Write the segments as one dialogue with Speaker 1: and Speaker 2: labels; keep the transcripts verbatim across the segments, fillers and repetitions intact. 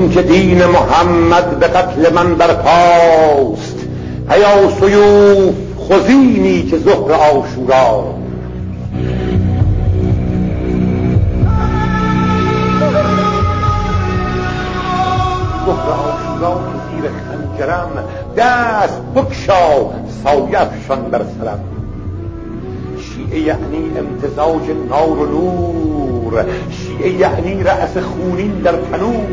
Speaker 1: که دین محمد به قتل من برپاست، هیا سیوف خزینی که ظهر عاشورا. ظهر عاشورا که زیر خنجرم، دست بکشا سایه افشان بر سرم. شیعه یعنی امتزاج نار و نور، شیعه یعنی رأس خونین در تنور،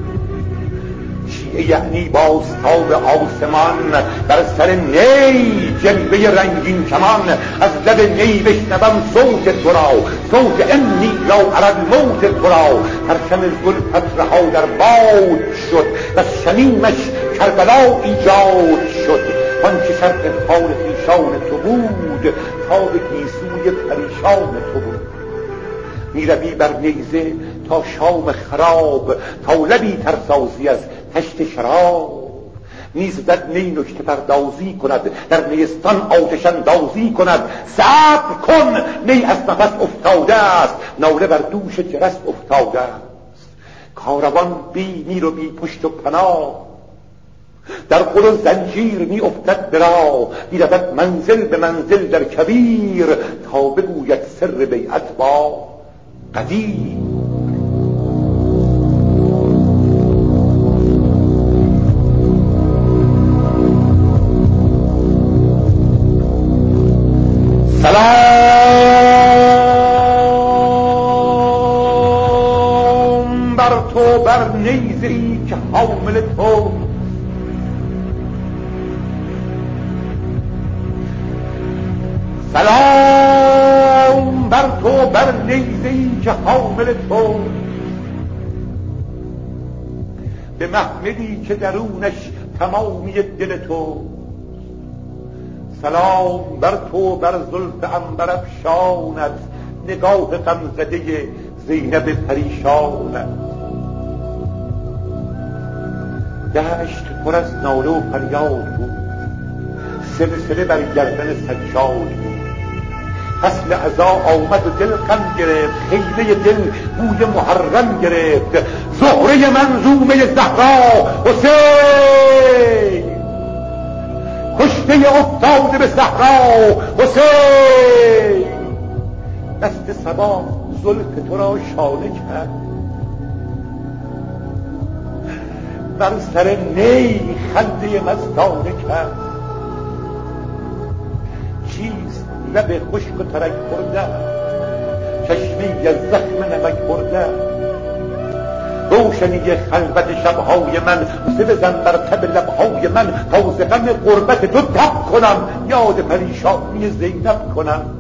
Speaker 1: شیعه یعنی بازتاب آسمان بر سر نی جلوه رنگین کمان. از لب نی بشنوم صوت تو را، صوت انی لا اری الموت تو را. پرچم زلفت رها در باد شد و شمیمش کربلا ایجاد شد. آنچه شرط حال خویشان تو بود، تاب گیسوی پریشان تو بود. میروی بر نیزه تا شام خراب، تا لبی ترسازی از تشت شراب. نیز در نی نکته پردازی کند، در نیستان آتش اندازی کند. صبر کن نی از نفس افتاده است، ناله بر دوش جرس افتاده است. کاروان بی میر و بی پشت و پناه، در قل و زنجیر می افتد برا. می رود منزل به منزل در کبیر، تا بگوید سر بیعت با قدیر. سلام بر تو بر نیزه‌ای که حامل تو، سلام بر تو بر نیزه‌ای که حامل تو. به محمدی که درونش تمامی دل تو. سلام بر تو بر زلف عنبر افشانت، نگاه غمزده زینب پریشانت. دشت پر از ناله و فریاد بود، سلسله بر گردن سجاد بود. فصل عزا آمد و دل غم گرفت، خیمه دل بوی محرم گرفت. زهره منظومه زهرا حسین، کشته افتاده به صحرا حسین. دست صبا زلف تو را شانه کرد، بر سر نی خنده مستانه کرد. چیست لب خشک و ترک برده، چشمی از زخم نمک برده. روشنی خلوت شبهای من، بوسه بزن بر تب لبهای من، تا ز غم غربت تو تب کنم، یاد پریشانی زینب کنم.